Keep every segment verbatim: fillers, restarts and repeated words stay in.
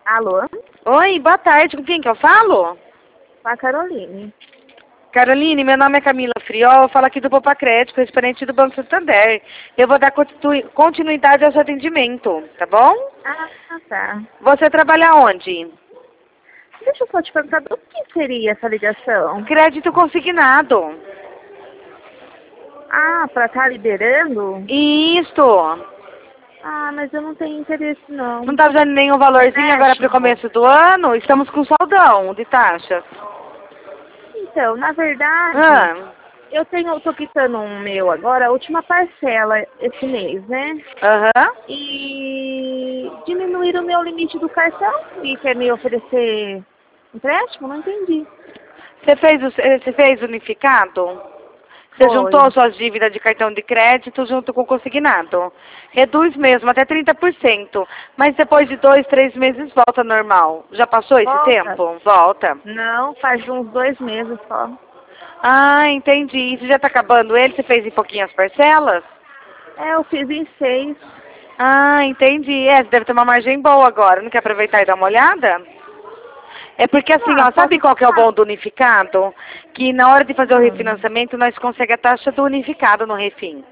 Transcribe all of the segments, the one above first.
Alô? Oi, boa tarde. Com quem que eu falo? Com a Caroline. Caroline, meu nome é Camila Friol, eu falo aqui do Poupa Crédito, correspondente do Banco Santander. Eu vou dar continu- continuidade ao seu atendimento, tá bom? Ah, tá. Você trabalha onde? Deixa eu só te perguntar do que seria essa ligação. Crédito consignado. Ah, pra estar liberando? Isso. Ah, mas eu não tenho interesse, não. Não tá dando nenhum valorzinho agora pro Empréstimo? começo do ano? Estamos com saldão de taxas. Então, na verdade, Ah, eu tenho, eu tô quitando um meu agora, a última parcela esse mês, né? aham. E diminuíram o meu limite do cartão e quer me oferecer empréstimo? Não entendi. Você fez, o- você fez unificado? Você Foi. juntou suas dívidas de cartão de crédito junto com o consignado. Reduz mesmo, até trinta por cento. Mas depois de dois, três meses volta normal. Já passou esse Volta? tempo? Volta. Não, faz uns dois meses só. Ah, entendi. Você já está acabando ele? Você fez em pouquinhas parcelas? É, eu fiz em seis. Ah, entendi. É, você deve ter uma margem boa agora. Não quer aproveitar e dar uma olhada? É porque assim, Ah, ó, sabe posso qual que é o ficar. bom do unificado? Que na hora de fazer o Hum. refinanciamento, nós conseguimos a taxa do unificado no refim.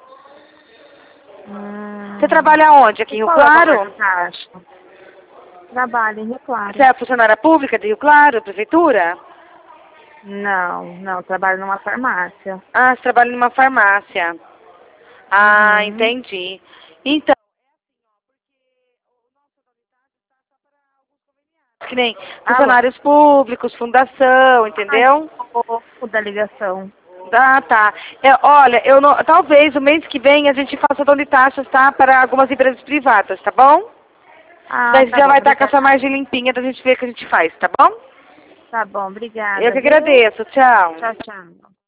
Você Hum. trabalha onde? Aqui E em Rio qual é o valor da Claro? taxa? Trabalho em Rio Você Claro. é funcionária pública de Rio Claro, prefeitura? Não, não, trabalho numa farmácia. Ah, você trabalha numa farmácia. Ah, Uhum. entendi. Então, que nem Alô? funcionários públicos, fundação, Ai, entendeu? pouco da ligação. Ah, tá. É, olha, eu não, talvez o mês que vem a gente faça dom de taxas, tá? Para algumas empresas privadas, tá bom? Ah, Daí você tá já bom, vai estar com essa obrigada. margem limpinha da gente ver o que a gente faz, tá bom? Tá bom, Eu obrigada, que viu? agradeço. Tchau. Tchau, tchau.